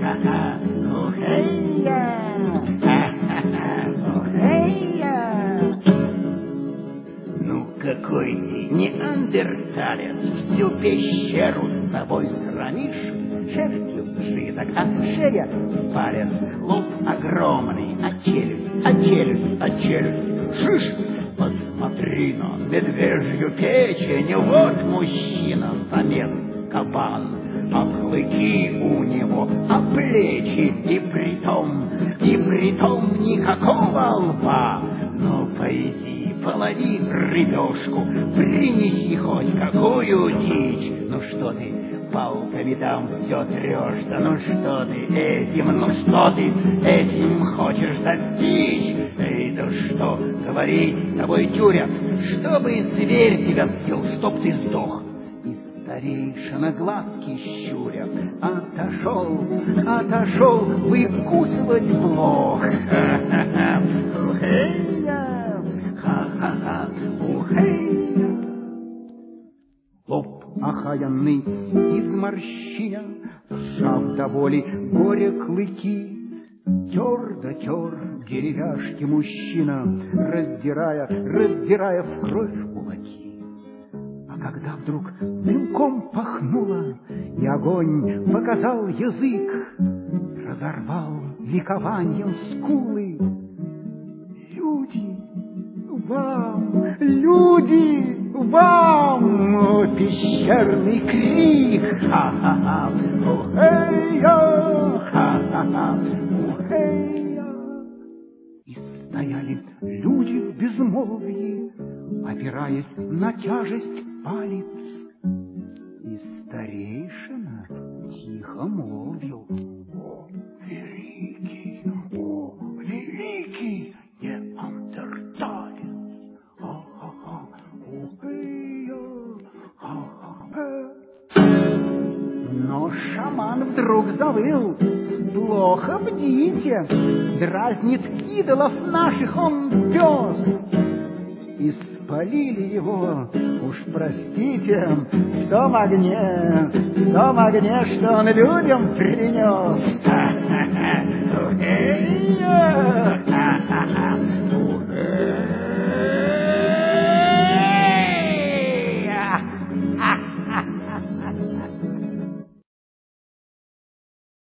Ну, какой ты неандерталец, всю пещеру с собой сравнишь, шерстью сшиток, а шея палец, лоб огромный, а челюсть, шиш. Посмотри на медвежью печень, вот мужчина, самец, кабан, а клыки у него, а плечи, и притом никакого лба. Ну, пойди, полови рыбешку, принеси хоть какую дичь. Ну, что ты палками там все трешься, ну, что ты этим хочешь достичь? Эй, да что говорить с тобой, тюря, чтобы зверь тебя съел, чтоб ты сдох. И старейшина глазки щуря отошел выкусывать блох. Лоб охаянный из морщиня, сжав до боли горе клыки, тер деревяшки мужчина, раздирая в кровь кулаки. А когда вдруг дымком пахнуло, и огонь показал язык, разорвал ликованием скулы. Вам, пещерный крик, ха-ха-ха, ухей-я, ха-ха-ха, ухей-я. И стояли люди в безмолвии, опираясь на тяжесть палец. И старейшина тихо молвил: О, великий неандерталец! Но шаман вдруг завыл: плохо бдите, дразнит идолов наших он пес. И спалили его, уж простите, в том огне, что он людям принес.